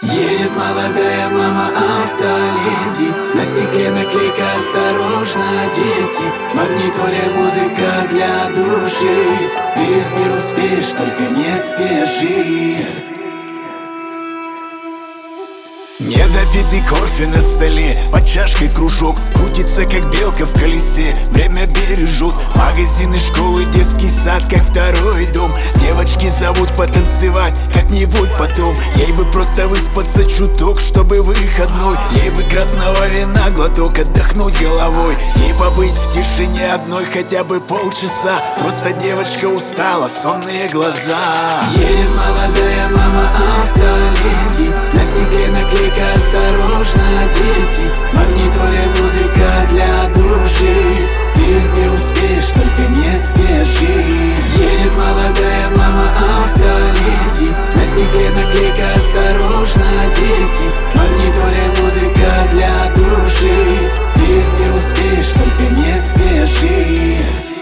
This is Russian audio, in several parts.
Едет молодая мама автоледи, на стекле наклейка «Осторожно, дети». Магнитоле музыка для души, везде успеешь, только не спеши. Недопитый кофе на столе, под чашкой кружок, крутится как белка в колесе. Время бережет, магазины, школы, детский сад, как второй дом. Девочки зовут потанцевать как-нибудь потом. Ей бы просто выспаться чуток, чтобы выходной. Ей бы красного вина глоток, отдохнуть головой. Ей побыть в тишине одной хотя бы полчаса. Просто девочка устала, сонные глаза. Едет молодая мама автоледи, на стекле наклейка «Осторожно, дети». Магнитоле музыка для души, везде успеешь, только не спеши. Едет молодая мама автоледи, на стекле наклейка «Осторожно, дети». Магнитоле музыка для души, везде успеешь, только не спеши.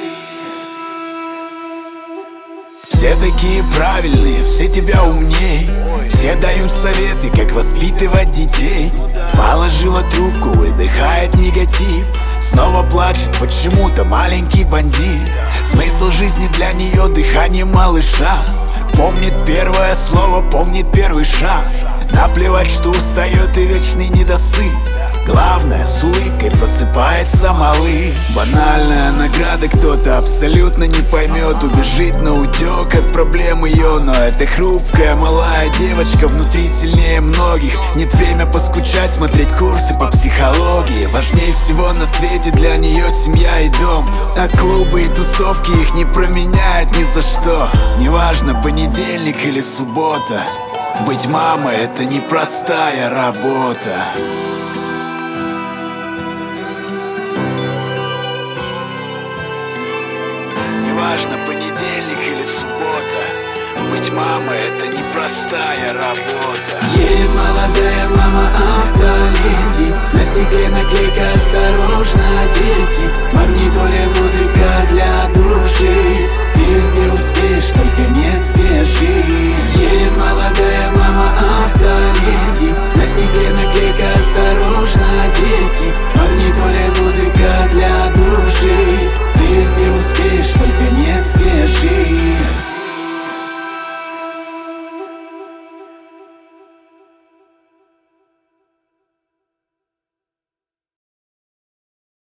Все такие правильные, все тебя умней. Все дают советы, как воспитывать детей. Положила трубку, выдыхает негатив. Снова плачет почему-то маленький бандит. Смысл жизни для нее дыхание малыша. Помнит первое слово, помнит первый шаг. Наплевать, что устает и вечный недосып. Главное, с улыбкой просыпается малыш. Банальная награда, кто-то абсолютно не поймет. Убежит на утек от проблем ее, но эта хрупкая малая девочка внутри сильнее многих. Нет время поскучать, смотреть курсы по психологии. Важнее всего на свете для нее семья и дом. А клубы и тусовки их не променяют ни за что. Неважно, понедельник или суббота, быть мамой — это непростая работа. Неважно, понедельник или суббота, быть мамой — это непростая работа. Едет молодая мама автоледи, на стекле наклейка «Осторожно, дети». Магнитоле музыка для души,